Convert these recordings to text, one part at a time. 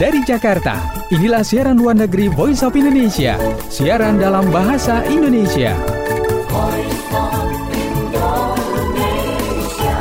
Dari Jakarta, inilah siaran luar negeri Voice of Indonesia. Siaran dalam bahasa Indonesia. Voice of Indonesia.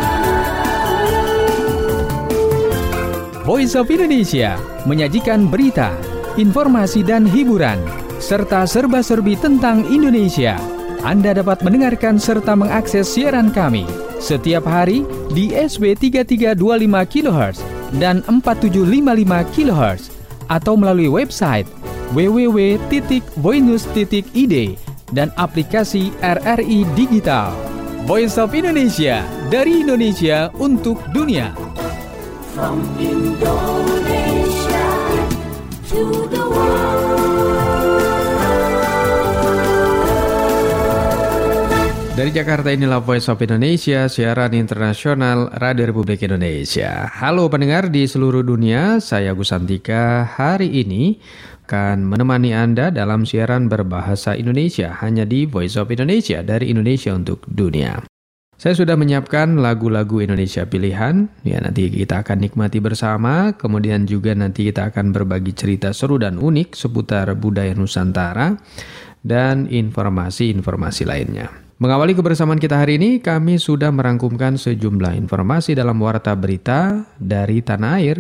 Voice of Indonesia menyajikan berita, informasi dan hiburan, serta serba-serbi tentang Indonesia. Anda dapat mendengarkan serta mengakses siaran kami setiap hari di SW 3325 kHz dan 4755 kHz atau melalui website www.voinews.id dan aplikasi RRI Digital. Voice of Indonesia, dari Indonesia untuk dunia. From Indonesia to the world. Dari Jakarta, inilah Voice of Indonesia, siaran internasional Radio Republik Indonesia. Halo pendengar di seluruh dunia, saya Agus Santika. Hari ini akan menemani Anda dalam siaran berbahasa Indonesia hanya di Voice of Indonesia, dari Indonesia untuk dunia. Saya sudah menyiapkan lagu-lagu Indonesia pilihan, ya nanti kita akan nikmati bersama, kemudian juga nanti kita akan berbagi cerita seru dan unik seputar budaya Nusantara dan informasi-informasi lainnya. Mengawali kebersamaan kita hari ini, kami sudah merangkumkan sejumlah informasi dalam warta berita dari tanah air.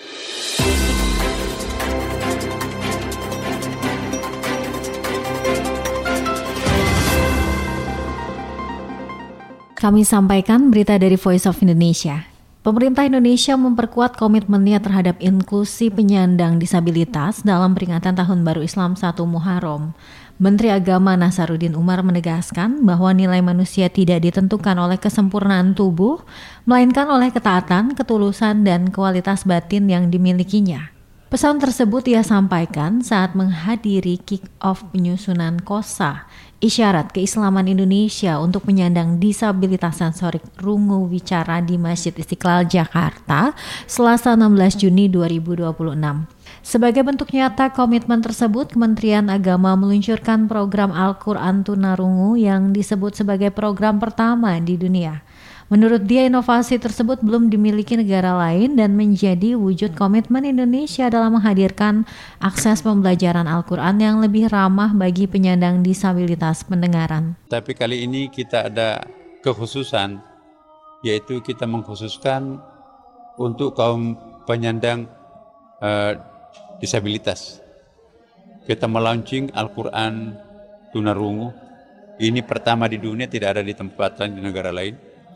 Kami sampaikan berita dari Voice of Indonesia. Pemerintah Indonesia memperkuat komitmennya terhadap inklusi penyandang disabilitas dalam peringatan Tahun Baru Islam 1 Muharram. Menteri Agama Nasaruddin Umar menegaskan bahwa nilai manusia tidak ditentukan oleh kesempurnaan tubuh, melainkan oleh ketaatan, ketulusan, dan kualitas batin yang dimilikinya. Pesan tersebut ia sampaikan saat menghadiri kick-off penyusunan KOSA, Isyarat Keislaman Indonesia untuk penyandang disabilitas sensorik rungu wicara di Masjid Istiqlal Jakarta, Selasa 16 Juni 2026. Sebagai bentuk nyata komitmen tersebut, Kementerian Agama meluncurkan program Al-Quran Tunarungu yang disebut sebagai program pertama di dunia. Menurut dia, inovasi tersebut belum dimiliki negara lain dan menjadi wujud komitmen Indonesia dalam menghadirkan akses pembelajaran Al-Quran yang lebih ramah bagi penyandang disabilitas pendengaran. Tapi kali ini kita ada kekhususan, yaitu kita mengkhususkan untuk kaum penyandang disabilitas. Kita melaunching Al-Quran Tunarungu. Ini pertama di dunia, tidak ada di tempat lain di negara lain.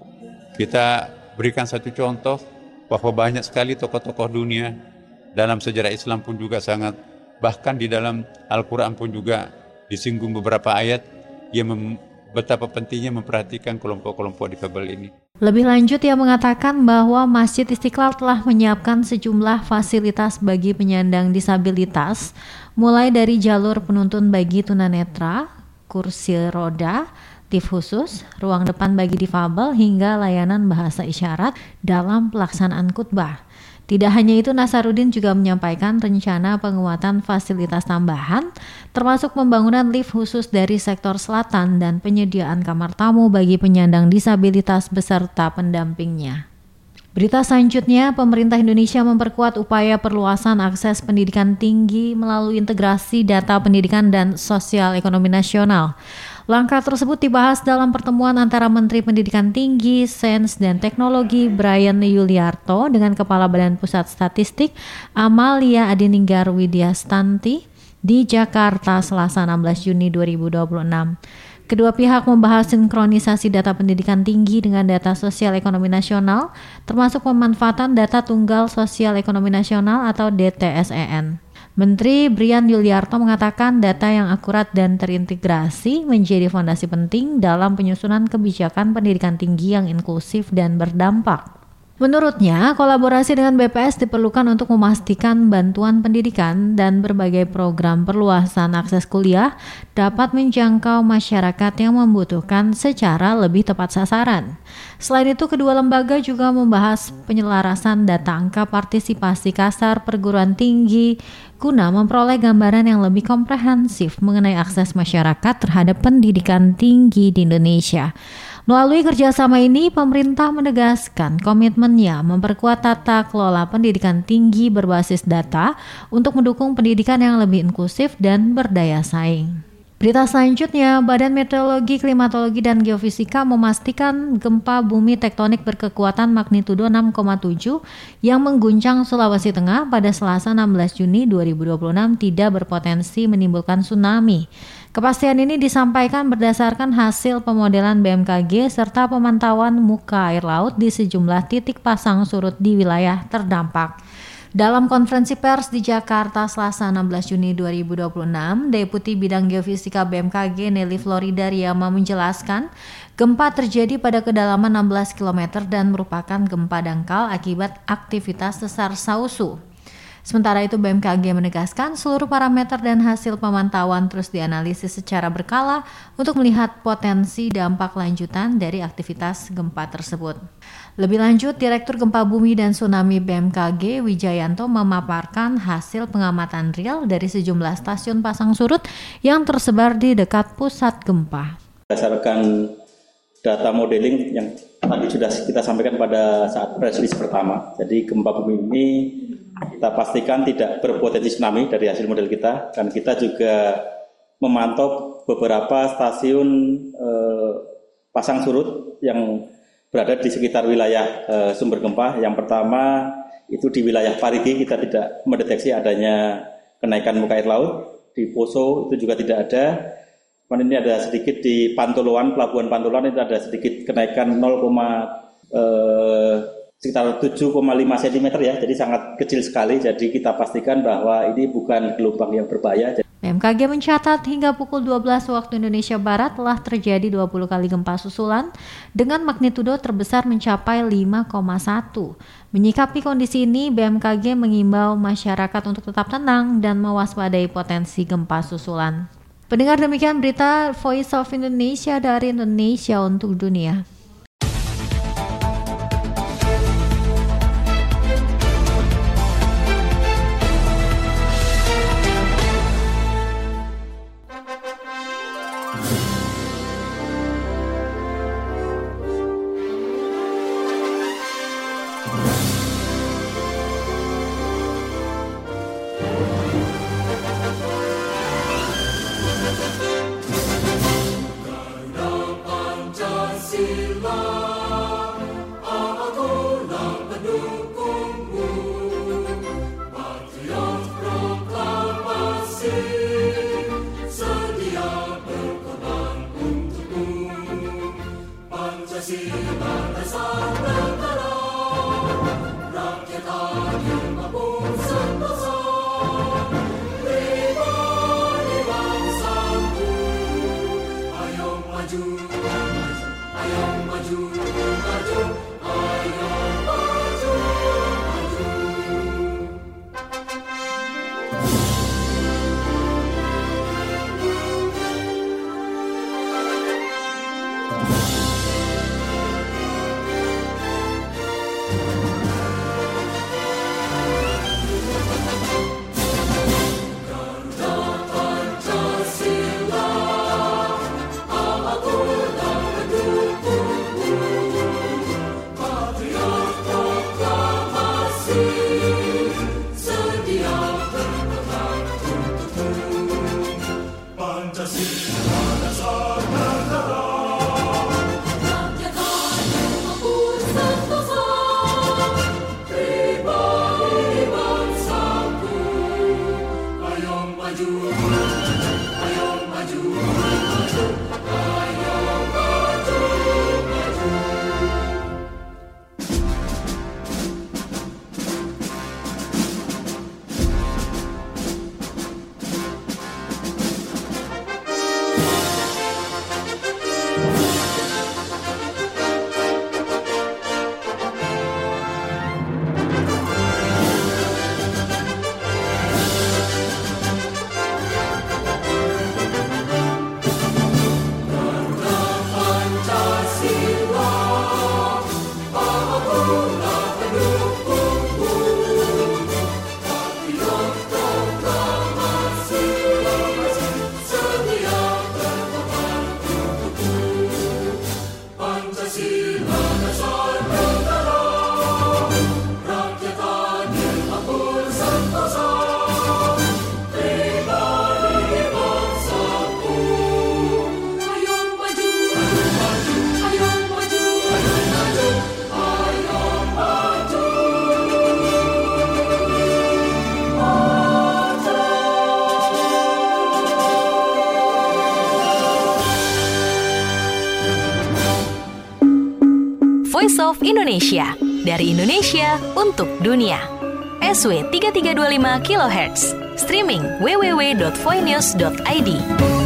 Kita berikan satu contoh bahwa banyak sekali tokoh-tokoh dunia dalam sejarah Islam pun juga sangat, bahkan di dalam Al-Quran pun juga disinggung beberapa ayat yang betapa pentingnya memperhatikan kelompok-kelompok difabel ini. Lebih lanjut, ia mengatakan bahwa Masjid Istiqlal telah menyiapkan sejumlah fasilitas bagi penyandang disabilitas, mulai dari jalur penuntun bagi tunanetra, kursi roda, lift khusus, ruang depan bagi difabel, hingga layanan bahasa isyarat dalam pelaksanaan khutbah. Tidak hanya itu, Nasaruddin juga menyampaikan rencana penguatan fasilitas tambahan, termasuk pembangunan lift khusus dari sektor selatan dan penyediaan kamar tamu bagi penyandang disabilitas beserta pendampingnya. Berita selanjutnya, pemerintah Indonesia memperkuat upaya perluasan akses pendidikan tinggi melalui integrasi data pendidikan dan sosial ekonomi nasional. Langkah tersebut dibahas dalam pertemuan antara Menteri Pendidikan Tinggi, Sains dan Teknologi Brian Yuliarto dengan Kepala Badan Pusat Statistik Amalia Adininggar Widyastanti di Jakarta, Selasa 16 Juni 2026. Kedua pihak membahas sinkronisasi data pendidikan tinggi dengan data sosial ekonomi nasional, termasuk pemanfaatan data tunggal sosial ekonomi nasional atau DTSEN. Menteri Brian Yuliarto mengatakan data yang akurat dan terintegrasi menjadi fondasi penting dalam penyusunan kebijakan pendidikan tinggi yang inklusif dan berdampak. Menurutnya, kolaborasi dengan BPS diperlukan untuk memastikan bantuan pendidikan dan berbagai program perluasan akses kuliah dapat menjangkau masyarakat yang membutuhkan secara lebih tepat sasaran. Selain itu, kedua lembaga juga membahas penyelarasan data angka partisipasi kasar perguruan tinggi guna memperoleh gambaran yang lebih komprehensif mengenai akses masyarakat terhadap pendidikan tinggi di Indonesia. Melalui kerjasama ini, pemerintah menegaskan komitmennya memperkuat tata kelola pendidikan tinggi berbasis data untuk mendukung pendidikan yang lebih inklusif dan berdaya saing. Berita selanjutnya, Badan Meteorologi, Klimatologi, dan Geofisika memastikan gempa bumi tektonik berkekuatan magnitudo 6,7 yang mengguncang Sulawesi Tengah pada Selasa 16 Juni 2026 tidak berpotensi menimbulkan tsunami. Kepastian ini disampaikan berdasarkan hasil pemodelan BMKG serta pemantauan muka air laut di sejumlah titik pasang surut di wilayah terdampak. Dalam konferensi pers di Jakarta Selasa 16 Juni 2026, Deputi Bidang Geofisika BMKG Nelly Floridariama menjelaskan, gempa terjadi pada kedalaman 16 km dan merupakan gempa dangkal akibat aktivitas sesar Sausu. Sementara itu BMKG menegaskan seluruh parameter dan hasil pemantauan terus dianalisis secara berkala untuk melihat potensi dampak lanjutan dari aktivitas gempa tersebut. Lebih lanjut, Direktur Gempa Bumi dan Tsunami BMKG Wijayanto memaparkan hasil pengamatan real dari sejumlah stasiun pasang surut yang tersebar di dekat pusat gempa. Berdasarkan data modeling yang tadi sudah kita sampaikan pada saat press release pertama, jadi gempa bumi ini kita pastikan tidak berpotensi tsunami dari hasil model kita, dan kita juga memantau beberapa stasiun pasang surut yang berada di sekitar wilayah sumber gempa. Yang pertama itu di wilayah Parigi kita tidak mendeteksi adanya kenaikan muka air laut, di Poso itu juga tidak ada. Kemudian ini ada sedikit di Pantoloan, Pelabuhan Pantoloan itu ada sedikit kenaikan sekitar 7,5 cm ya, jadi sangat kecil sekali. Jadi kita pastikan bahwa ini bukan gelombang yang berbahaya. BMKG mencatat hingga pukul 12 waktu Indonesia Barat telah terjadi 20 kali gempa susulan dengan magnitudo terbesar mencapai 5,1. Menyikapi kondisi ini, BMKG mengimbau masyarakat untuk tetap tenang dan mewaspadai potensi gempa susulan. Pendengar, demikian berita Voice of Indonesia dari Indonesia untuk dunia. Sedia berkorban Voice of Indonesia. Dari Indonesia untuk dunia. SW 3325 kHz. Streaming www.voinews.id.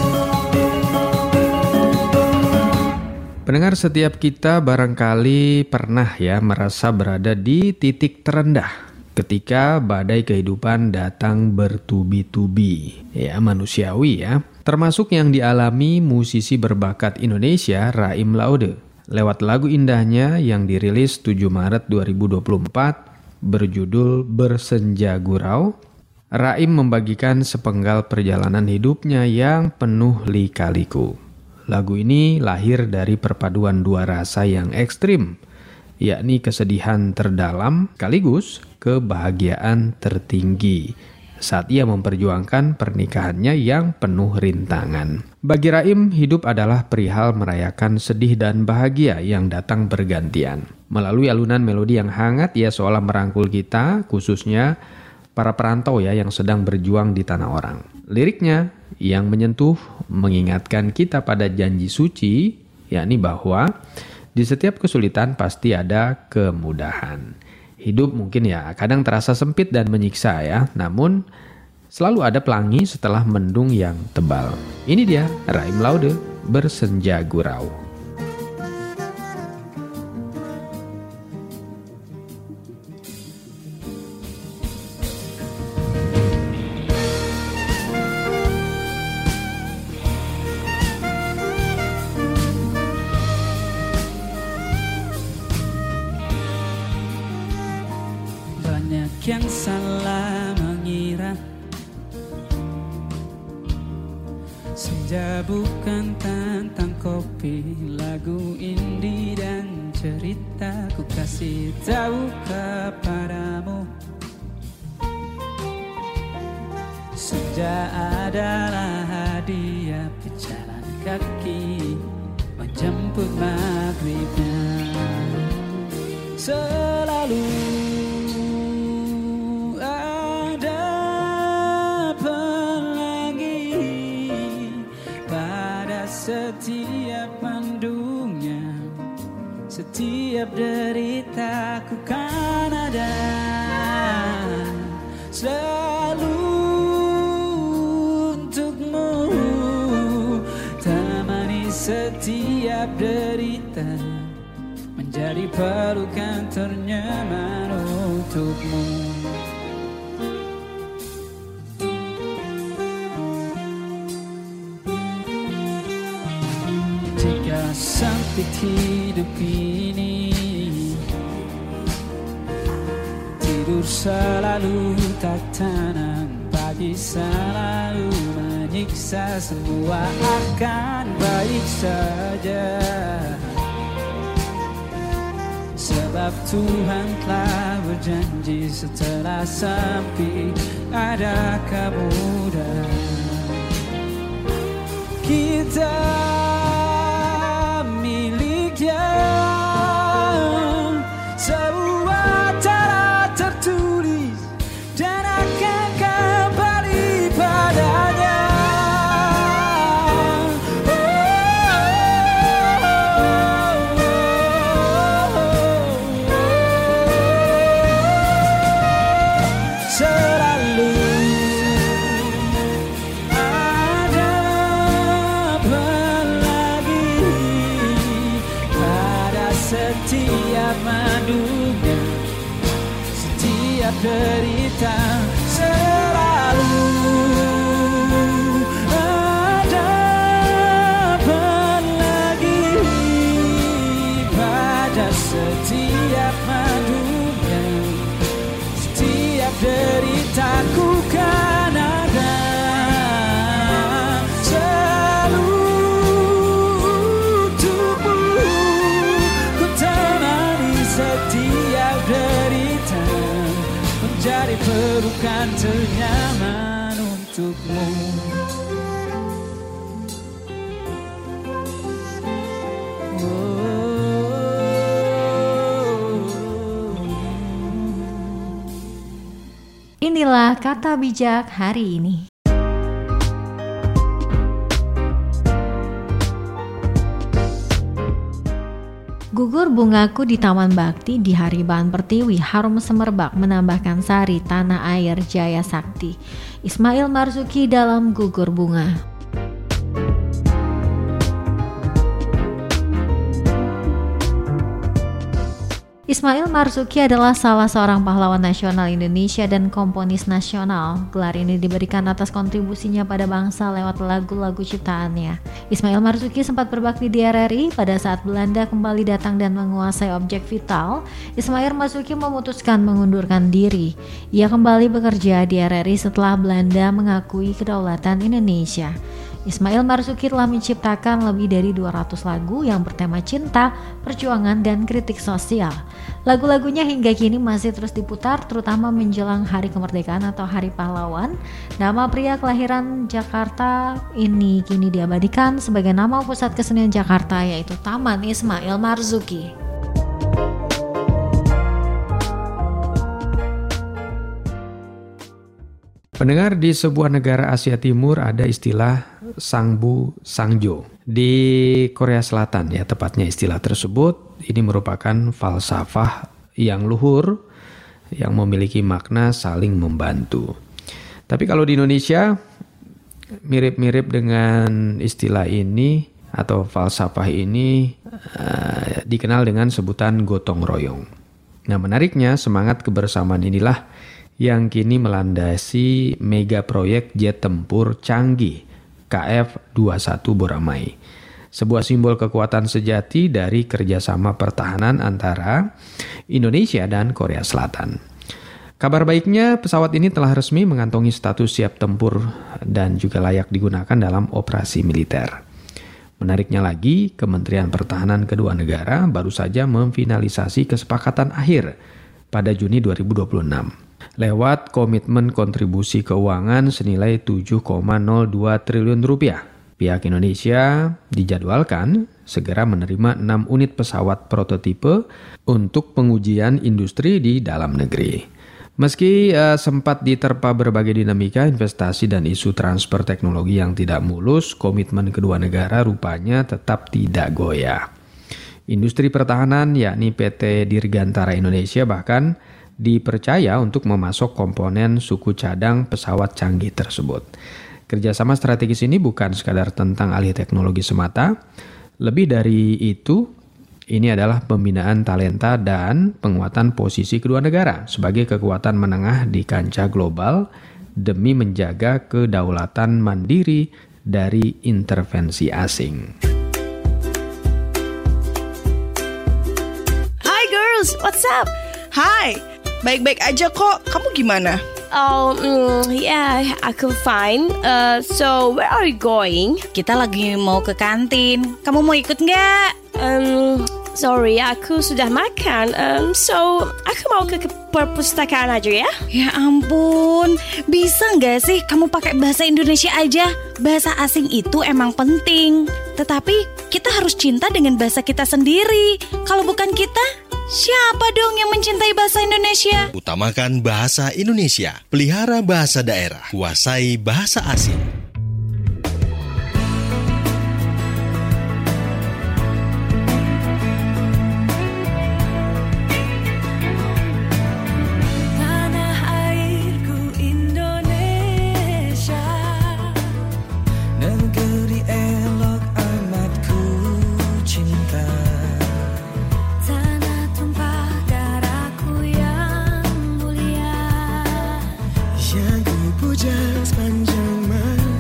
Pendengar, setiap kita barangkali pernah ya merasa berada di titik terendah ketika badai kehidupan datang bertubi-tubi. Ya, manusiawi ya. Termasuk yang dialami musisi berbakat Indonesia Raim Laude. Lewat lagu indahnya yang dirilis 7 Maret 2024 berjudul Bersenja Gurau, Raim membagikan sepenggal perjalanan hidupnya yang penuh lika-liku. Lagu ini lahir dari perpaduan dua rasa yang ekstrim, yakni kesedihan terdalam sekaligus kebahagiaan tertinggi saat ia memperjuangkan pernikahannya yang penuh rintangan. Bagi Raim, hidup adalah perihal merayakan sedih dan bahagia yang datang bergantian. Melalui alunan melodi yang hangat, ia seolah merangkul kita, khususnya para perantau ya yang sedang berjuang di tanah orang. Liriknya yang menyentuh mengingatkan kita pada janji suci, yakni bahwa di setiap kesulitan pasti ada kemudahan. Hidup mungkin ya kadang terasa sempit dan menyiksa ya, namun selalu ada pelangi setelah mendung yang tebal. Ini dia Raim Laude, Bersenja Gurau. Yang salah mengira senja bukan tentang kopi, lagu indie dan cerita. Ku kasih tahu kepadamu, senja adalah hadiah pejalan kaki menjemput maghribnya. Selalu setiap mendungnya, setiap derita ku kan ada selalu untukmu, temani setiap derita, menjadi pelukan ternyaman untukmu. Sempit hidup ini, tidur selalu tak tenang, pagi selalu menyiksa, semua akan baik saja, sebab Tuhan telah berjanji setelah sepi ada kemudahan. Kita sebuah cara tertulis dan akan kembali padanya. Selalu ada apalagi pada setiap madunya, setiap derita. Selalu ada apalagi pada setiap madunya, setiap deritaku kan ada. Jadi pelukan ternyaman untukmu. Inilah kata bijak hari ini. Gugur bungaku di Taman Bakti di Hariban Pertiwi, harum semerbak menambahkan sari tanah air Jaya Sakti. Ismail Marzuki dalam Gugur Bunga. Ismail Marzuki adalah salah seorang pahlawan nasional Indonesia dan komponis nasional. Gelar ini diberikan atas kontribusinya pada bangsa lewat lagu-lagu ciptaannya. Ismail Marzuki sempat berbakti di RRI pada saat Belanda kembali datang dan menguasai objek vital. Ismail Marzuki memutuskan mengundurkan diri. Ia kembali bekerja di RRI setelah Belanda mengakui kedaulatan Indonesia. Ismail Marzuki telah menciptakan lebih dari 200 lagu yang bertema cinta, perjuangan, dan kritik sosial. Lagu-lagunya hingga kini masih terus diputar, terutama menjelang Hari Kemerdekaan atau Hari Pahlawan. Nama pria kelahiran Jakarta ini kini diabadikan sebagai nama pusat kesenian Jakarta, yaitu Taman Ismail Marzuki. Pendengar, di sebuah negara Asia Timur ada istilah Sangbu Sangjo. Di Korea Selatan ya tepatnya istilah tersebut ini merupakan falsafah yang luhur yang memiliki makna saling membantu. Tapi kalau di Indonesia mirip-mirip dengan istilah ini atau falsafah ini dikenal dengan sebutan gotong royong. Nah, menariknya semangat kebersamaan inilah yang kini melandasi mega proyek jet tempur canggih KF-21 Boramae. Sebuah simbol kekuatan sejati dari kerjasama pertahanan antara Indonesia dan Korea Selatan. Kabar baiknya, pesawat ini telah resmi mengantongi status siap tempur dan juga layak digunakan dalam operasi militer. Menariknya lagi, Kementerian Pertahanan kedua negara baru saja memfinalisasi kesepakatan akhir pada Juni 2026. Lewat komitmen kontribusi keuangan senilai 7,02 triliun rupiah. Pihak Indonesia dijadwalkan segera menerima 6 unit pesawat prototipe untuk pengujian industri di dalam negeri. Meski sempat diterpa berbagai dinamika, investasi dan isu transfer teknologi yang tidak mulus, komitmen kedua negara rupanya tetap tidak goyah. Industri pertahanan yakni PT Dirgantara Indonesia bahkan dipercaya untuk memasok komponen suku cadang pesawat canggih tersebut. Kerjasama strategis ini bukan sekadar tentang alih teknologi semata, lebih dari itu, ini adalah pembinaan talenta dan penguatan posisi kedua negara sebagai kekuatan menengah di kancah global demi menjaga kedaulatan mandiri dari intervensi asing. Hi girls, what's up? Hai, baik-baik aja kok. Kamu gimana? Yeah, aku fine. So, where are you going? Kita lagi mau ke kantin. Kamu mau ikut nggak? Sorry, aku sudah makan. So, aku mau ke perpustakaan aja ya. Ya ampun, bisa nggak sih kamu pakai bahasa Indonesia aja? Bahasa asing itu emang penting. Tetapi kita harus cinta dengan bahasa kita sendiri. Kalau bukan kita, siapa dong yang mencintai bahasa Indonesia? Utamakan bahasa Indonesia. Pelihara bahasa daerah. Kuasai bahasa asing. Yang ku puja sepanjang malam.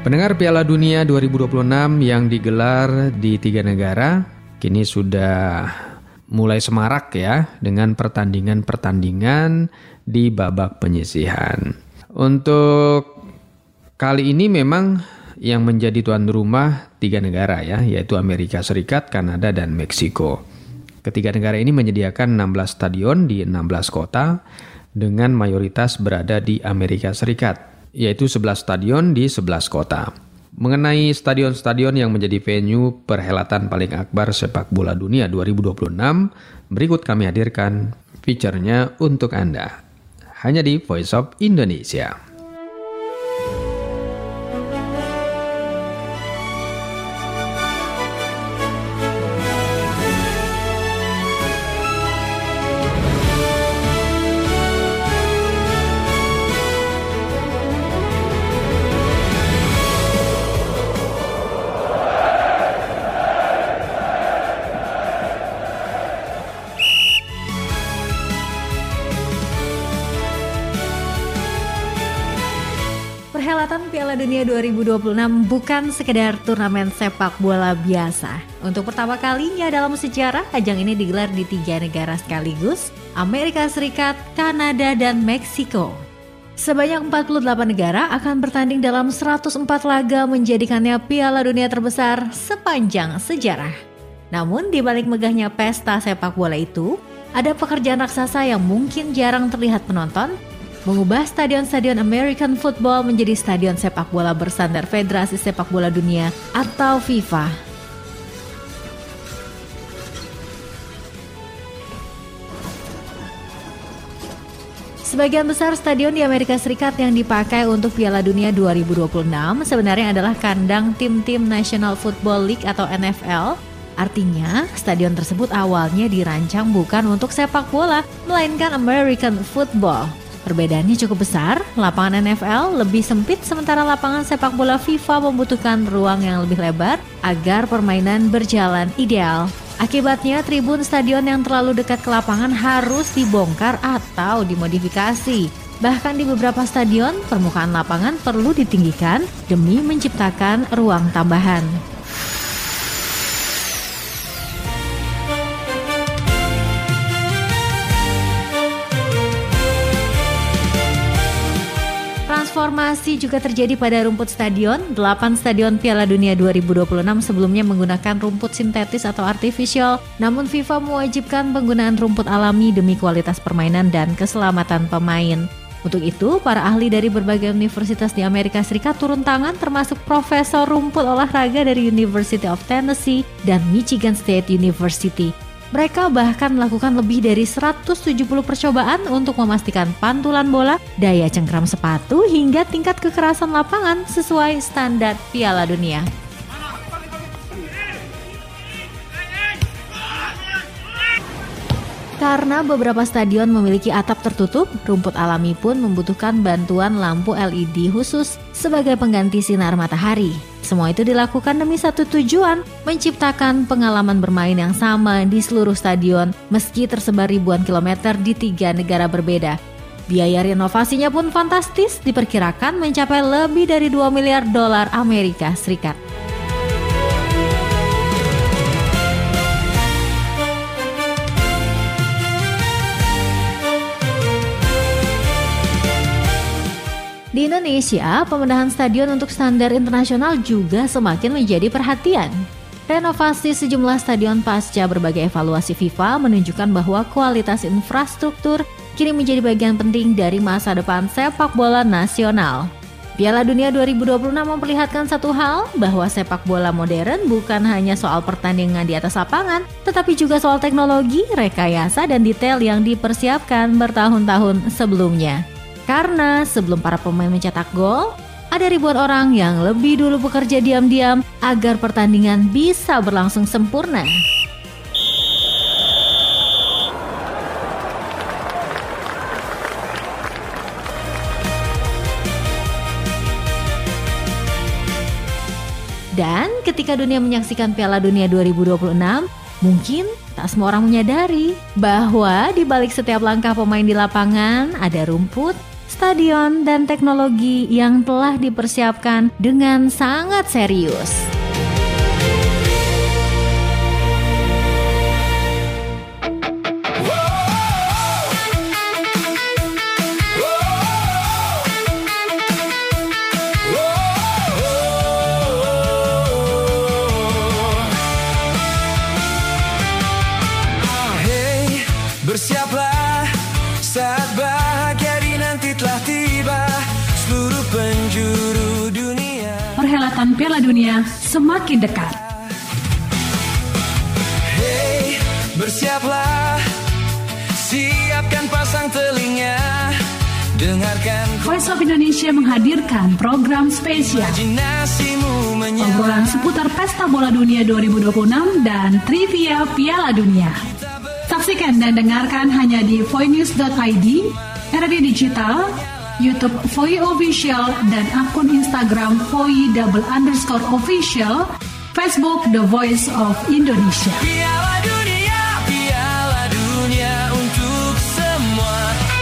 Pendengar, Piala Dunia 2026 yang digelar di 3 negara kini sudah mulai semarak ya dengan pertandingan-pertandingan di babak penyisihan. Untuk kali ini memang yang menjadi tuan rumah 3 negara ya, yaitu Amerika Serikat, Kanada, dan Meksiko. Ketiga negara ini menyediakan 16 stadion di 16 kota dengan mayoritas berada di Amerika Serikat, yaitu 11 stadion di 11 kota. Mengenai stadion-stadion yang menjadi venue perhelatan paling akbar sepak bola dunia 2026, berikut kami hadirkan feature-nya untuk Anda. Hanya di Voice of Indonesia. Perhelatan Piala Dunia 2026 bukan sekedar turnamen sepak bola biasa. Untuk pertama kalinya dalam sejarah, ajang ini digelar di 3 negara sekaligus, Amerika Serikat, Kanada, dan Meksiko. Sebanyak 48 negara akan bertanding dalam 104 laga, menjadikannya Piala Dunia terbesar sepanjang sejarah. Namun di balik megahnya pesta sepak bola itu, ada pekerjaan raksasa yang mungkin jarang terlihat penonton, mengubah stadion-stadion American Football menjadi stadion sepak bola bersandar Federasi Sepak Bola Dunia atau FIFA. Sebagian besar stadion di Amerika Serikat yang dipakai untuk Piala Dunia 2026 sebenarnya adalah kandang tim-tim National Football League atau NFL. Artinya, stadion tersebut awalnya dirancang bukan untuk sepak bola, melainkan American Football. Perbedaannya cukup besar, lapangan NFL lebih sempit sementara lapangan sepak bola FIFA membutuhkan ruang yang lebih lebar agar permainan berjalan ideal. Akibatnya, tribun stadion yang terlalu dekat ke lapangan harus dibongkar atau dimodifikasi. Bahkan di beberapa stadion, permukaan lapangan perlu ditinggikan demi menciptakan ruang tambahan. Transformasi juga terjadi pada rumput stadion. 8 stadion Piala Dunia 2026 sebelumnya menggunakan rumput sintetis atau artificial, namun FIFA mewajibkan penggunaan rumput alami demi kualitas permainan dan keselamatan pemain. Untuk itu, para ahli dari berbagai universitas di Amerika Serikat turun tangan, termasuk profesor rumput olahraga dari University of Tennessee dan Michigan State University. Mereka bahkan melakukan lebih dari 170 percobaan untuk memastikan pantulan bola, daya cengkram sepatu, hingga tingkat kekerasan lapangan sesuai standar Piala Dunia. Karena beberapa stadion memiliki atap tertutup, rumput alami pun membutuhkan bantuan lampu LED khusus sebagai pengganti sinar matahari. Semua itu dilakukan demi satu tujuan, menciptakan pengalaman bermain yang sama di seluruh stadion meski tersebar ribuan kilometer di 3 negara berbeda. Biaya renovasinya pun fantastis, diperkirakan mencapai lebih dari $2 miliar Amerika Serikat. Di Indonesia, pembenahan stadion untuk standar internasional juga semakin menjadi perhatian. Renovasi sejumlah stadion pasca berbagai evaluasi FIFA menunjukkan bahwa kualitas infrastruktur kini menjadi bagian penting dari masa depan sepak bola nasional. Piala Dunia 2026 memperlihatkan satu hal, bahwa sepak bola modern bukan hanya soal pertandingan di atas lapangan, tetapi juga soal teknologi, rekayasa, dan detail yang dipersiapkan bertahun-tahun sebelumnya. Karena sebelum para pemain mencetak gol, ada ribuan orang yang lebih dulu bekerja diam-diam agar pertandingan bisa berlangsung sempurna. Dan ketika dunia menyaksikan Piala Dunia 2026, mungkin tak semua orang menyadari bahwa di balik setiap langkah pemain di lapangan ada rumput, stadion, dan teknologi yang telah dipersiapkan dengan sangat serius. Bersiaplah, saat bahagia di nanti telah tiba. Seluruh penjuru dunia, perhelatan Piala Dunia semakin dekat. Hey, bersiaplah, siapkan pasang telinga, dengarkan Voice of Indonesia menghadirkan program spesial, obrolan seputar Pesta Bola Dunia 2026 dan trivia Piala Dunia. Saksikan dan dengarkan hanya di voinews.id, RRI Digital, YouTube Voi Official, dan akun Instagram Voi_official, Facebook The Voice of Indonesia. Piala Dunia untuk semua.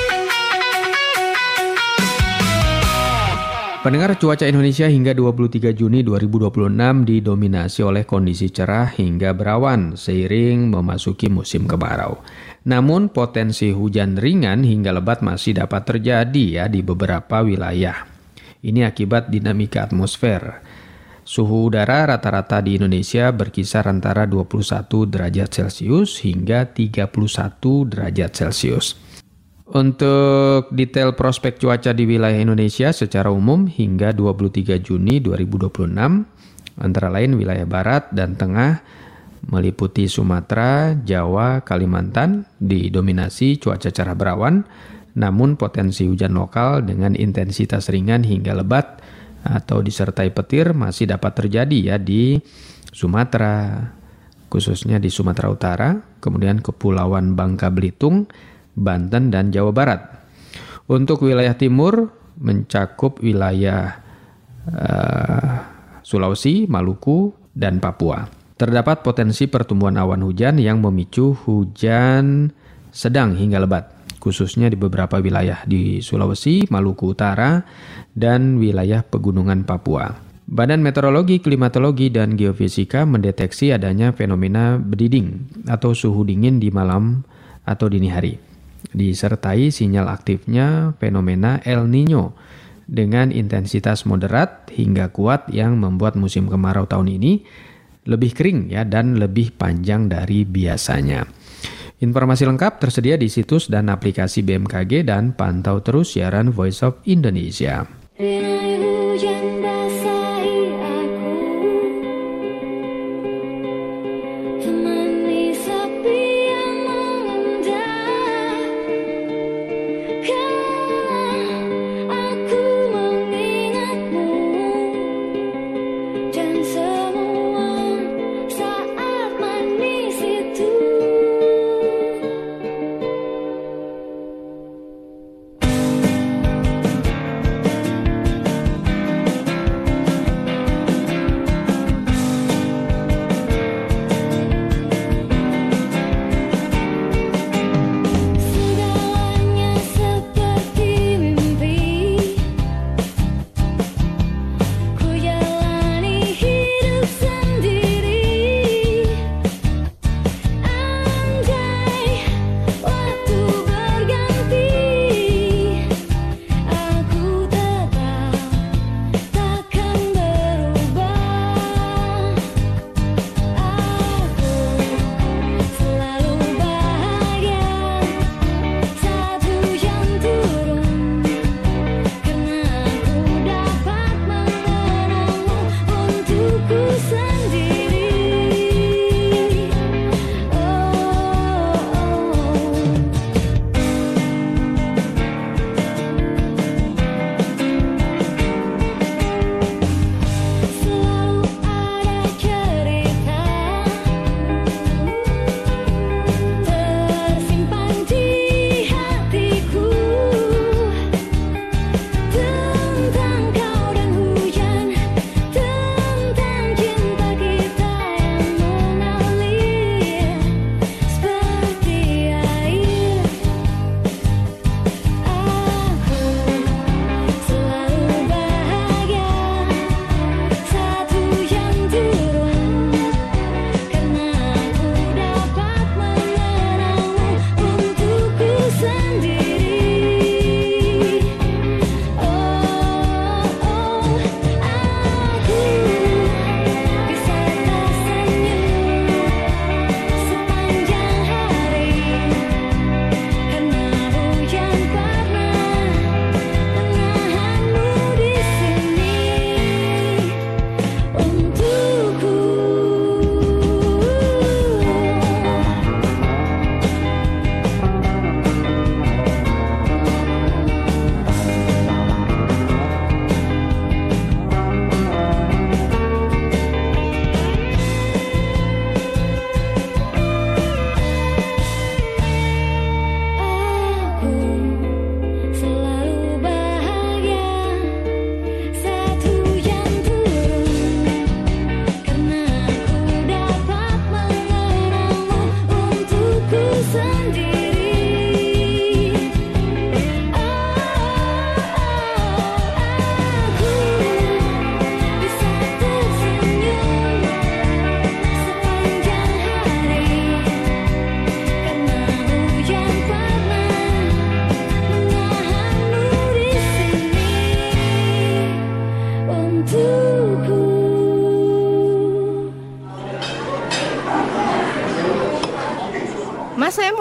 Pendengar, cuaca Indonesia hingga 23 Juni 2026 didominasi oleh kondisi cerah hingga berawan seiring memasuki musim kemarau. Namun potensi hujan ringan hingga lebat masih dapat terjadi di beberapa wilayah. Ini akibat dinamika atmosfer. Suhu udara rata-rata di Indonesia berkisar antara 21 derajat Celcius hingga 31 derajat Celcius. Untuk detail prospek cuaca di wilayah Indonesia secara umum hingga 23 Juni 2026, antara lain wilayah barat dan tengah meliputi Sumatera, Jawa, Kalimantan didominasi cuaca cerah berawan, namun potensi hujan lokal dengan intensitas ringan hingga lebat atau disertai petir masih dapat terjadi di Sumatera, khususnya di Sumatera Utara, kemudian Kepulauan Bangka Belitung, Banten, dan Jawa Barat. Untuk wilayah timur mencakup wilayah Sulawesi, Maluku, dan Papua. Terdapat potensi pertumbuhan awan hujan yang memicu hujan sedang hingga lebat, khususnya di beberapa wilayah di Sulawesi, Maluku Utara, dan wilayah pegunungan Papua. Badan Meteorologi, Klimatologi, dan Geofisika mendeteksi adanya fenomena bediding atau suhu dingin di malam atau dini hari, disertai sinyal aktifnya fenomena El Nino dengan intensitas moderat hingga kuat yang membuat musim kemarau tahun ini lebih kering dan lebih panjang dari biasanya. Informasi lengkap tersedia di situs dan aplikasi BMKG dan pantau terus siaran Voice of Indonesia.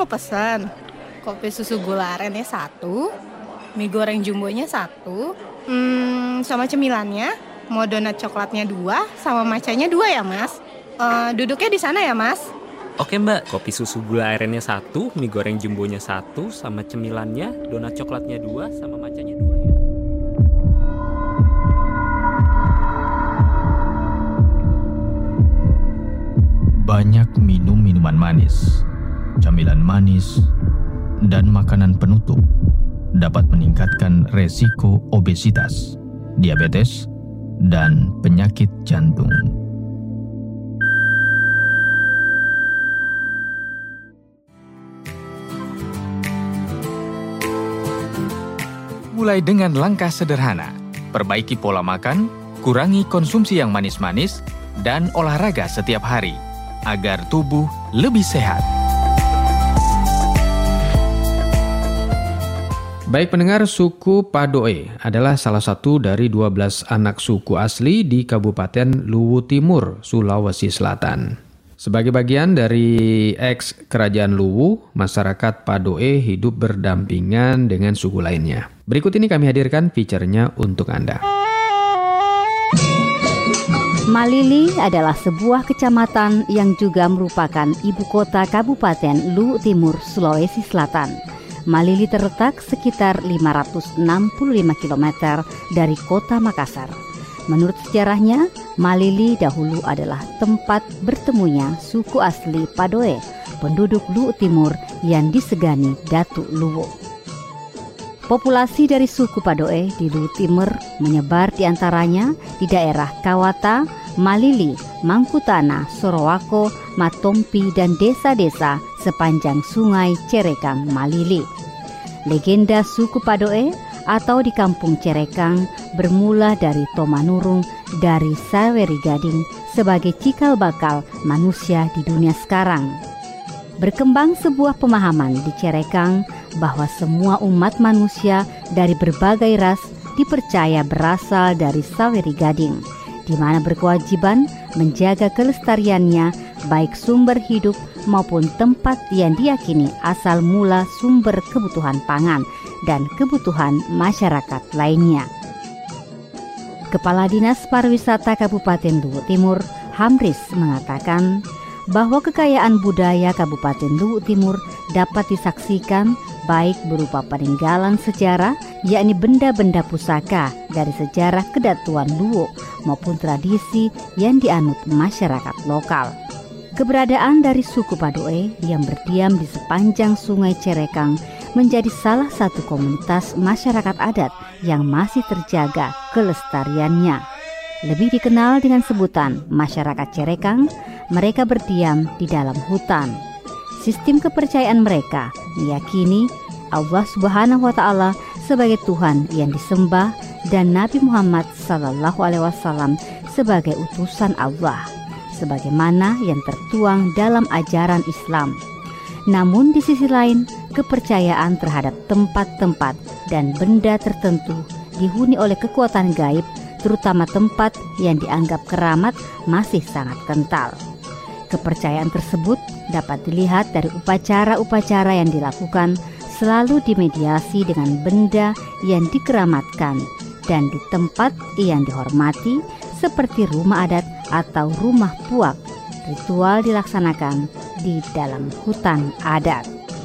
pesan kopi susu gula arennya 1, mie goreng jumbonya 1, sama cemilannya, mau donat coklatnya 2, sama macanya 2 ya Mas. Duduknya di sana ya Mas. Oke Mbak, kopi susu gula arennya 1, mie goreng jumbonya 1, sama cemilannya, donat coklatnya 2, sama macanya 2 ya. Banyak minum minuman manis, camilan manis, dan makanan penutup dapat meningkatkan resiko obesitas, diabetes, dan penyakit jantung. Mulai dengan langkah sederhana, perbaiki pola makan, kurangi konsumsi yang manis-manis, dan olahraga setiap hari, agar tubuh lebih sehat. Baik pendengar, suku Padoe adalah salah satu dari 12 anak suku asli di Kabupaten Luwu Timur, Sulawesi Selatan. Sebagai bagian dari ex-kerajaan Luwu, masyarakat Padoe hidup berdampingan dengan suku lainnya. Berikut ini kami hadirkan fiturnya untuk Anda. Malili adalah sebuah kecamatan yang juga merupakan ibu kota Kabupaten Luwu Timur, Sulawesi Selatan. Malili terletak sekitar 565 km dari kota Makassar. Menurut sejarahnya, Malili dahulu adalah tempat bertemunya suku asli Padoe, penduduk Luwu Timur yang disegani Datuk Luwu. Populasi dari suku Padoe di Luwu Timur menyebar di antaranya di daerah Kawata, Malili, Mangkutana, Sorowako, Matompi, dan desa-desa sepanjang sungai Cerekang Malili. Legenda suku Padoe atau di kampung Cerekang bermula dari Tomanurung dari Saweri Gading sebagai cikal bakal manusia di dunia sekarang. Berkembang sebuah pemahaman di Cerekang bahwa semua umat manusia dari berbagai ras dipercaya berasal dari Saweri Gading, di mana berkewajiban menjaga kelestariannya baik sumber hidup maupun tempat yang diyakini asal mula sumber kebutuhan pangan dan kebutuhan masyarakat lainnya. Kepala Dinas Pariwisata Kabupaten Luwu Timur, Hamris, mengatakan bahwa kekayaan budaya Kabupaten Luwu Timur dapat disaksikan baik berupa peninggalan sejarah, yakni benda-benda pusaka dari sejarah kedatuan Luwu maupun tradisi yang dianut masyarakat lokal. Keberadaan dari suku Padoe yang berdiam di sepanjang sungai Cerekang menjadi salah satu komunitas masyarakat adat yang masih terjaga kelestariannya. Lebih dikenal dengan sebutan masyarakat Cerekang, mereka berdiam di dalam hutan. Sistem kepercayaan mereka meyakini Allah Subhanahu wa Ta'ala sebagai Tuhan yang disembah dan Nabi Muhammad SAW sebagai utusan Allah, sebagaimana yang tertuang dalam ajaran Islam. Namun di sisi lain, kepercayaan terhadap tempat-tempat dan benda tertentu dihuni oleh kekuatan gaib, terutama tempat yang dianggap keramat, masih sangat kental. Kepercayaan tersebut dapat dilihat dari upacara-upacara yang dilakukan selalu dimediasi dengan benda yang dikeramatkan dan di tempat yang dihormati seperti rumah adat atau rumah puak. Ritual dilaksanakan di dalam hutan adat.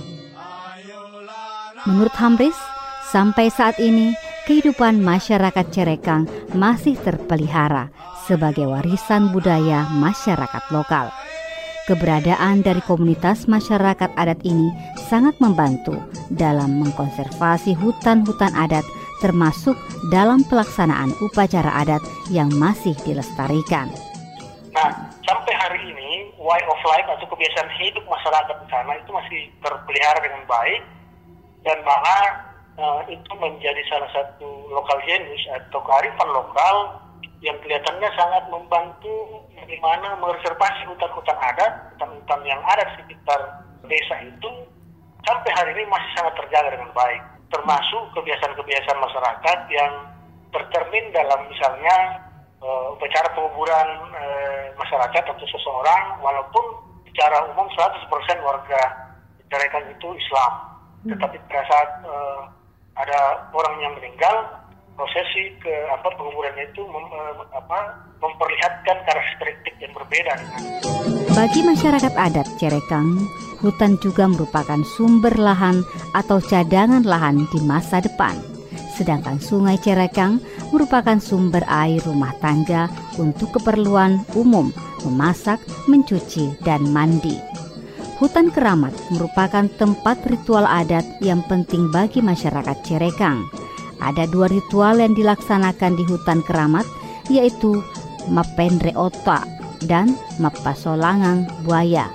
Menurut Hamris, sampai saat ini kehidupan masyarakat Cerekang masih terpelihara sebagai warisan budaya masyarakat lokal. Keberadaan dari komunitas masyarakat adat ini sangat membantu dalam mengkonservasi hutan-hutan adat, termasuk dalam pelaksanaan upacara adat yang masih dilestarikan. Nah, sampai hari ini, way of life atau kebiasaan hidup masyarakat di sana itu masih terpelihara dengan baik, dan malah itu menjadi salah satu lokal genius atau kearifan lokal yang kelihatannya sangat membantu bagaimana mereservasi hutan-hutan adat, hutan-hutan yang ada di sekitar desa itu sampai hari ini masih sangat terjaga dengan baik, termasuk kebiasaan-kebiasaan masyarakat yang tercermin dalam misalnya upacara penguburan masyarakat atau seseorang, walaupun secara umum 100% warga Cerekan itu Islam. Tetapi pada saat ada orang yang meninggal, prosesi penguburannya itu memperlihatkan karakteristik yang berbeda dengan. Bagi masyarakat adat Cerekang, hutan juga merupakan sumber lahan atau cadangan lahan di masa depan. Sedangkan Sungai Cerekang merupakan sumber air rumah tangga untuk keperluan umum, memasak, mencuci, dan mandi. Hutan Keramat merupakan tempat ritual adat yang penting bagi masyarakat Cerekang. Ada 2 ritual yang dilaksanakan di hutan Keramat, yaitu Mapendre Ota dan Mapasolongang Buaya.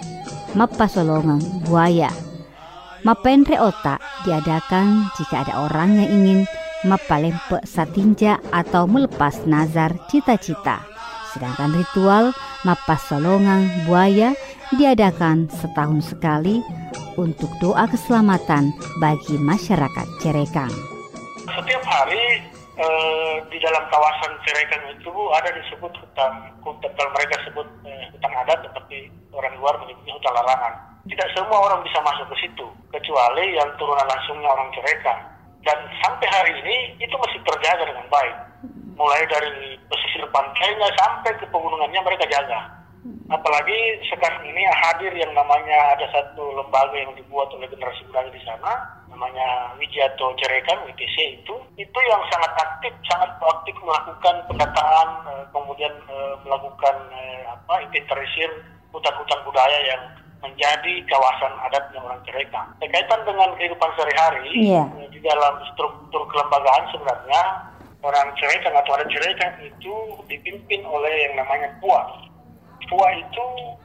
Mapendre Ota diadakan jika ada orang yang ingin mapalempe satinja atau melepas nazar cita-cita. Sedangkan ritual Mapasolongang Buaya diadakan setahun sekali untuk doa keselamatan bagi masyarakat Cerekang. Setiap hari di dalam kawasan Cerekang itu ada disebut hutan kalau mereka sebut hutan adat, tetapi orang luar menyebutnya hutan larangan. Tidak semua orang bisa masuk ke situ, kecuali yang turunan langsungnya orang Cerekang. Dan sampai hari ini itu masih terjaga dengan baik. Mulai dari pesisir pantainya sampai ke pegunungannya mereka jaga. Apalagi sekarang ini hadir yang namanya ada satu lembaga yang dibuat oleh generasi muda di sana, namanya Wijato Cerekang, WTC itu yang sangat proaktif melakukan pendataan, kemudian melakukan inventarisir hutan-hutan budaya yang menjadi kawasan adatnya orang Cerekang. Berkaitan dengan kehidupan sehari-hari, di dalam struktur kelembagaan sebenarnya orang Cerekang atau adat Cerekang itu dipimpin oleh yang namanya Pua. Pua itu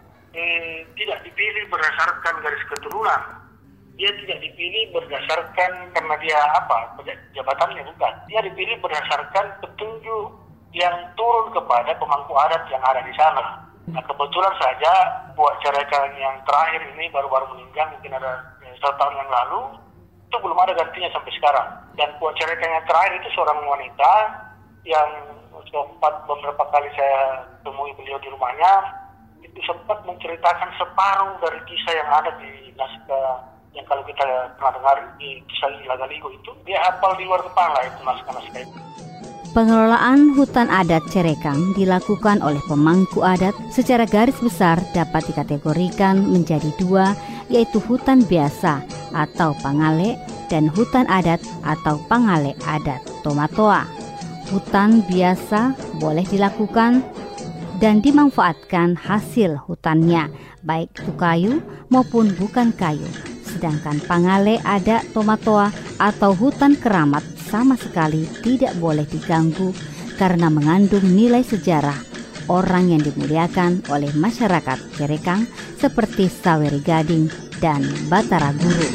tidak dipilih berdasarkan garis keturunan. Dia tidak dipilih berdasarkan karena dia jabatannya, bukan. Dia dipilih berdasarkan petunjuk yang turun kepada pemangku adat yang ada di sana. Nah, kebetulan saja Pua Cerekang yang terakhir ini baru-baru meninggal, mungkin ada 1 tahun yang lalu, itu belum ada gantinya sampai sekarang. Dan Pua Cerekang yang terakhir itu seorang wanita yang sempat beberapa kali saya temui beliau di rumahnya, itu sempat menceritakan separuh dari kisah yang ada di naskah yang kalau kita pernah dengar di kisah Ilagaligo itu, dia hafal di luar kepala itu naskah-naskah itu. Pengelolaan hutan adat Cerekang dilakukan oleh pemangku adat. Secara garis besar dapat dikategorikan menjadi 2, yaitu hutan biasa atau Pangale dan hutan adat atau Pangale adat Tomatoa. Hutan biasa boleh dilakukan dan dimanfaatkan hasil hutannya, baik itu kayu maupun bukan kayu. Sedangkan Pangale adat Tomatoa atau hutan Keramat sama sekali tidak boleh diganggu karena mengandung nilai sejarah orang yang dimuliakan oleh masyarakat Cerekang seperti Saweri Gading dan Batara Guru.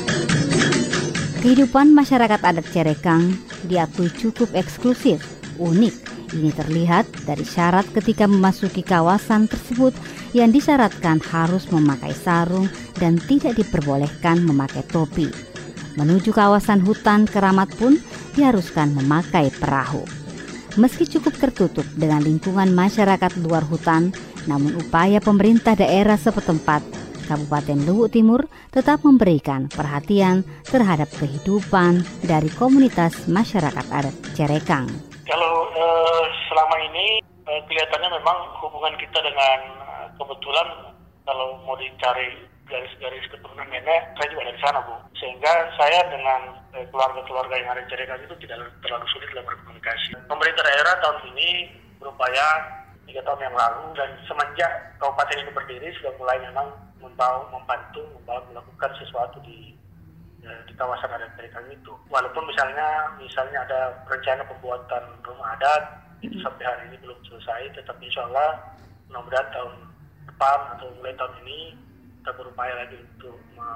Kehidupan masyarakat adat Cerekang diakui cukup eksklusif, unik. Ini terlihat dari syarat ketika memasuki kawasan tersebut yang disyaratkan harus memakai sarung dan tidak diperbolehkan memakai topi. Menuju kawasan hutan Keramat pun diharuskan memakai perahu. Meski cukup tertutup dengan lingkungan masyarakat luar hutan, namun upaya pemerintah daerah setempat, Kabupaten Luwu Timur tetap memberikan perhatian terhadap kehidupan dari komunitas masyarakat adat Cerekang. Kalau selama ini kelihatannya memang hubungan kita dengan kebetulan kalau mau dicari garis-garis keturunan nenek, saya juga dari sana, Bu. Sehingga saya dengan keluarga-keluarga yang ada di Cerekang itu tidak terlalu sulit dalam berkomunikasi. Pemerintah daerah tahun ini berupaya 3 tahun yang lalu dan semenjak kabupaten ini berdiri sudah mulai memang membantu melakukan sesuatu di kawasan adat Cerekang itu. Walaupun misalnya ada rencana pembuatan rumah adat itu sampai hari ini belum selesai, tetapi insya Allah mudah-mudahan tahun depan atau mulai tahun ini kita berupaya lagi untuk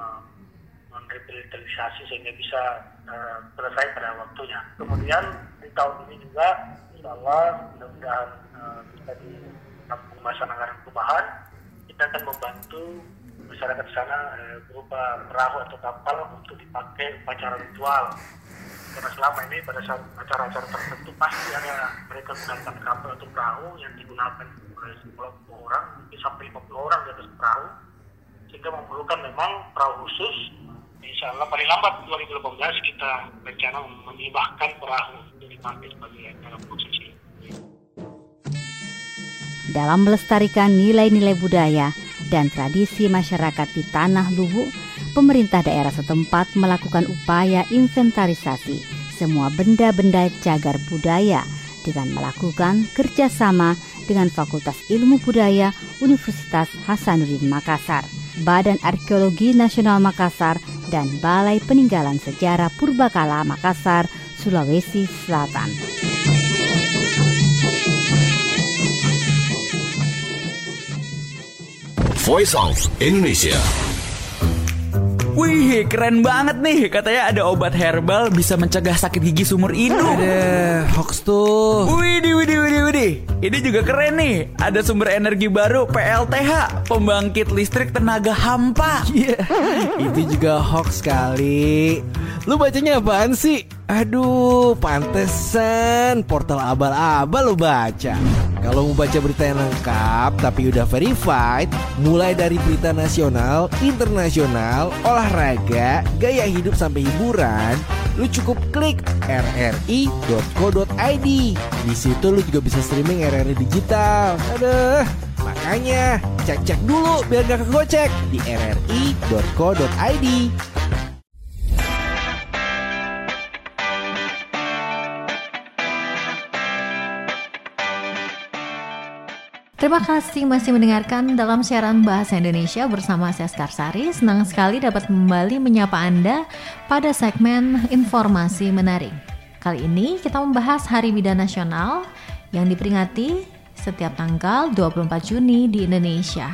merevitalisasi sehingga bisa selesai pada waktunya. Kemudian di tahun ini juga insya Allah mudah-mudahan bisa ditampung masa anggaran perubahan, kita akan membantu masyarakat sana berupa perahu atau kapal untuk dipakai upacara ritual. Karena selama ini pada saat acara-acara tertentu pasti ada mereka menggunakan kapal atau perahu yang digunakan oleh 10 orang, mungkin sampai 50 orang di atas perahu. sehingga memerlukan memang perahu khusus. Insya Allah paling lambat 2018 kita rencana menghibahkan perahu untuk dipakai sebagai dalam posisi. Dalam melestarikan nilai-nilai budaya dan tradisi masyarakat di Tanah Luwu, pemerintah daerah setempat melakukan upaya inventarisasi semua benda-benda cagar budaya dengan melakukan kerjasama dengan Fakultas Ilmu Budaya Universitas Hasanuddin Makassar, Badan Arkeologi Nasional Makassar, dan Balai Peninggalan Sejarah Purbakala Makassar, Sulawesi Selatan. Voice of Indonesia. Wih, keren banget nih. Katanya ada obat herbal bisa mencegah sakit gigi seumur hidup. Ada hoax tuh. Widih. Ini juga keren nih. Ada sumber energi baru PLTH, pembangkit listrik tenaga hampa. Itu juga hoax kali. Lu bacanya apaan sih? Aduh, pantesan portal abal-abal lu baca. Kalau mau baca berita yang lengkap tapi udah verified, mulai dari berita nasional, internasional, olahraga, gaya hidup sampai hiburan, lu cukup klik rri.co.id. Di situ lu juga bisa streaming RRI digital. Aduh, makanya cek dulu biar gak kegocek di rri.co.id. Terima kasih masih mendengarkan dalam siaran Bahasa Indonesia bersama saya Skarsari. Senang sekali dapat kembali menyapa Anda pada segmen informasi menarik. Kali ini kita membahas Hari Bidan Nasional yang diperingati setiap tanggal 24 Juni di Indonesia.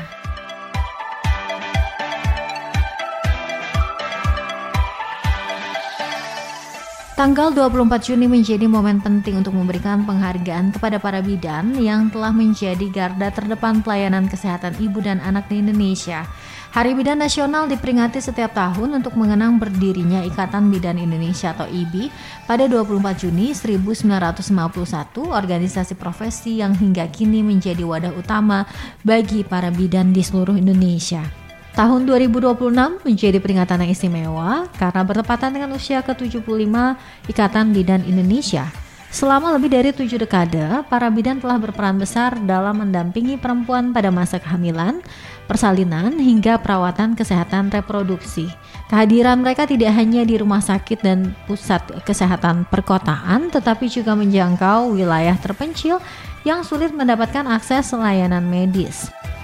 Tanggal 24 Juni menjadi momen penting untuk memberikan penghargaan kepada para bidan yang telah menjadi garda terdepan pelayanan kesehatan ibu dan anak di Indonesia. Hari Bidan Nasional diperingati setiap tahun untuk mengenang berdirinya Ikatan Bidan Indonesia atau IBI pada 24 Juni 1951, organisasi profesi yang hingga kini menjadi wadah utama bagi para bidan di seluruh Indonesia. Tahun 2026 menjadi peringatan yang istimewa karena bertepatan dengan usia ke-75 Ikatan Bidan Indonesia. Selama lebih dari 7 dekade, para bidan telah berperan besar dalam mendampingi perempuan pada masa kehamilan, persalinan, hingga perawatan kesehatan reproduksi. Kehadiran mereka tidak hanya di rumah sakit dan pusat kesehatan perkotaan, tetapi juga menjangkau wilayah terpencil yang sulit mendapatkan akses layanan medis.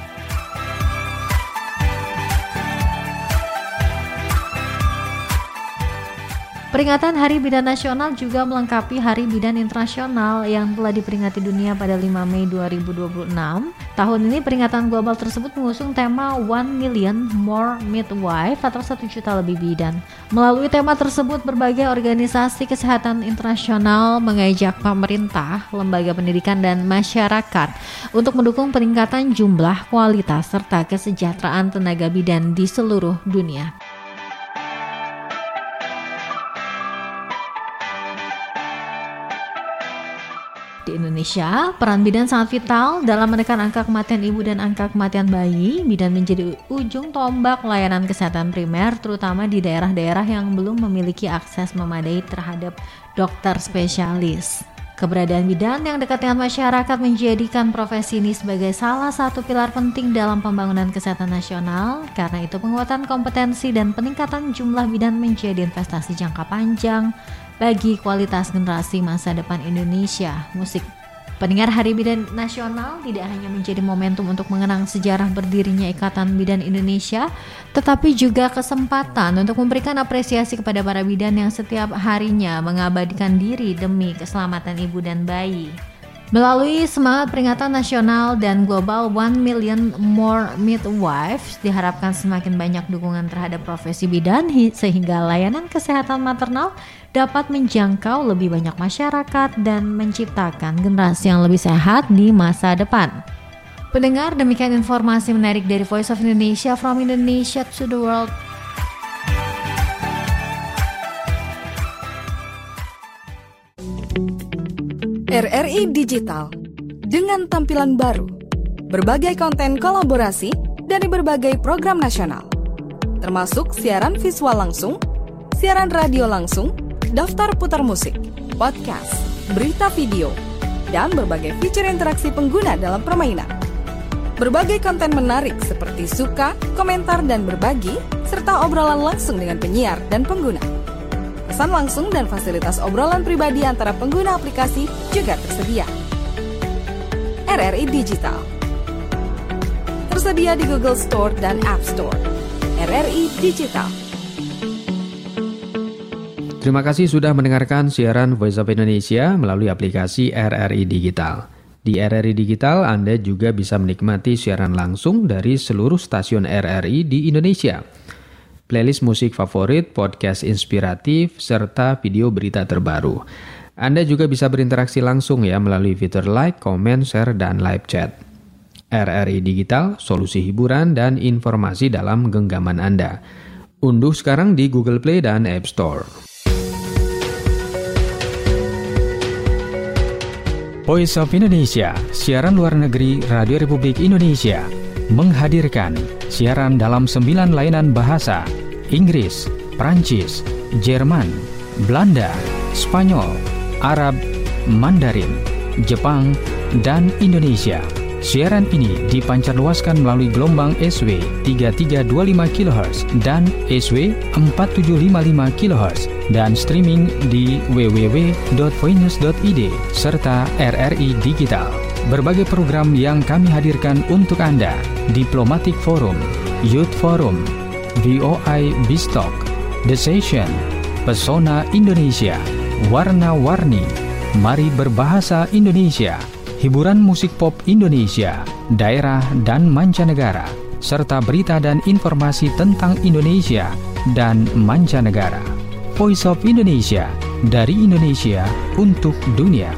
Peringatan Hari Bidan Nasional juga melengkapi Hari Bidan Internasional yang telah diperingati dunia pada 5 Mei 2026. Tahun ini peringatan global tersebut mengusung tema 1 Million More Midwife atau 1 juta lebih bidan. Melalui tema tersebut, berbagai organisasi kesehatan internasional mengajak pemerintah, lembaga pendidikan, dan masyarakat untuk mendukung peningkatan jumlah, kualitas, serta kesejahteraan tenaga bidan di seluruh dunia. Di Indonesia, peran bidan sangat vital dalam menekan angka kematian ibu dan angka kematian bayi. Bidan menjadi ujung tombak layanan kesehatan primer, terutama di daerah-daerah yang belum memiliki akses memadai terhadap dokter spesialis. Keberadaan bidan yang dekat dengan masyarakat menjadikan profesi ini sebagai salah satu pilar penting dalam pembangunan kesehatan nasional. Karena itu, penguatan kompetensi dan peningkatan jumlah bidan menjadi investasi jangka panjang bagi kualitas generasi masa depan Indonesia. Musik. Pendengar, Hari Bidan Nasional tidak hanya menjadi momentum untuk mengenang sejarah berdirinya Ikatan Bidan Indonesia, tetapi juga kesempatan untuk memberikan apresiasi kepada para bidan yang setiap harinya mengabadikan diri demi keselamatan ibu dan bayi. Melalui semangat peringatan nasional dan global 1 Million More Midwives, diharapkan semakin banyak dukungan terhadap profesi bidan sehingga layanan kesehatan maternal dapat menjangkau lebih banyak masyarakat dan menciptakan generasi yang lebih sehat di masa depan. Pendengar, demikian informasi menarik dari Voice of Indonesia, from Indonesia to the world. RRI Digital dengan tampilan baru, berbagai konten kolaborasi, dari berbagai program nasional, termasuk siaran visual langsung, siaran radio langsung, daftar putar musik, podcast, berita video, dan berbagai fitur interaksi pengguna dalam permainan. Berbagai konten menarik seperti suka, komentar, dan berbagi, serta obrolan langsung dengan penyiar dan pengguna. Pesan langsung dan fasilitas obrolan pribadi antara pengguna aplikasi juga tersedia. RRI Digital tersedia di Google Store dan App Store. RRI Digital. Terima kasih sudah mendengarkan siaran Voice of Indonesia melalui aplikasi RRI Digital. Di RRI Digital, Anda juga bisa menikmati siaran langsung dari seluruh stasiun RRI di Indonesia. Playlist musik favorit, podcast inspiratif, serta video berita terbaru. Anda juga bisa berinteraksi langsung ya melalui fitur like, comment, share, dan live chat. RRI Digital, solusi hiburan dan informasi dalam genggaman Anda. Unduh sekarang di Google Play dan App Store. Voice of Indonesia, siaran luar negeri Radio Republik Indonesia, menghadirkan siaran dalam 9 layanan bahasa: Inggris, Prancis, Jerman, Belanda, Spanyol, Arab, Mandarin, Jepang, dan Indonesia. Siaran ini dipancarluaskan melalui gelombang SW 3325 kHz dan SW 4755 kHz dan streaming di www.voinews.id serta RRI Digital. Berbagai program yang kami hadirkan untuk Anda: Diplomatic Forum, Youth Forum, VOI Bistalk, The Session, Pesona Indonesia, Warna-Warni, Mari Berbahasa Indonesia, hiburan musik pop Indonesia, daerah dan mancanegara, serta berita dan informasi tentang Indonesia dan mancanegara. Voice of Indonesia, dari Indonesia untuk dunia.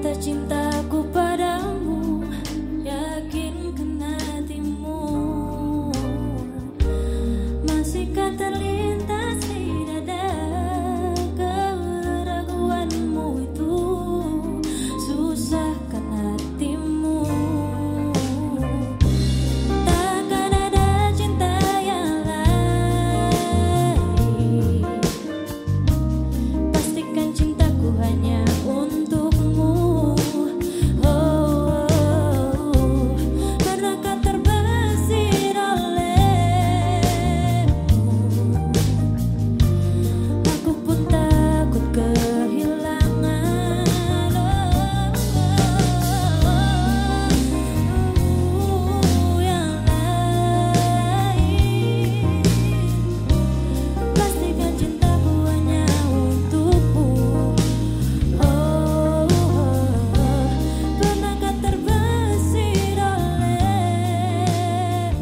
Rata cintaku padamu, yakinkan hatimu. Masihkah terlintas di dada keraguanmu itu, susahkan hatimu. Takkan ada cinta yang lain, pastikan cintaku hanya untukmu. Oh, pernahkah terbesit olehmu? Aku pun takut kehilangan yang lain. Pastikan cintaku hanya untukmu. Oh, pernahkah terbesit olehmu?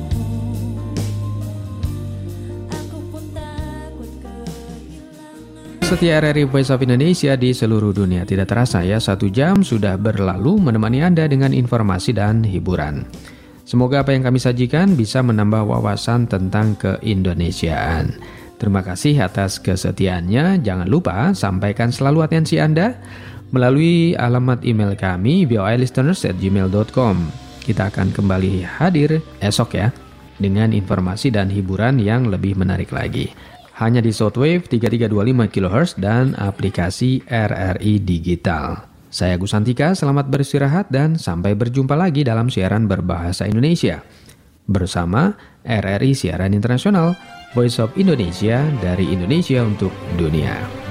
Aku pun takut kehilangan. Setia RRI Voice of Indonesia di seluruh dunia. Tidak terasa ya, 1 jam sudah berlalu menemani Anda dengan informasi dan hiburan. Semoga apa yang kami sajikan bisa menambah wawasan tentang keindonesiaan. Terima kasih atas kesetiaannya. Jangan lupa sampaikan selalu atensi Anda melalui alamat email kami voilisteners@gmail.com. Kita akan kembali hadir esok ya dengan informasi dan hiburan yang lebih menarik lagi. Hanya di shortwave 3325 kHz dan aplikasi RRI Digital. Saya Gus Santika, selamat beristirahat dan sampai berjumpa lagi dalam siaran berbahasa Indonesia. Bersama RRI Siaran Internasional, Voice of Indonesia dari Indonesia untuk dunia.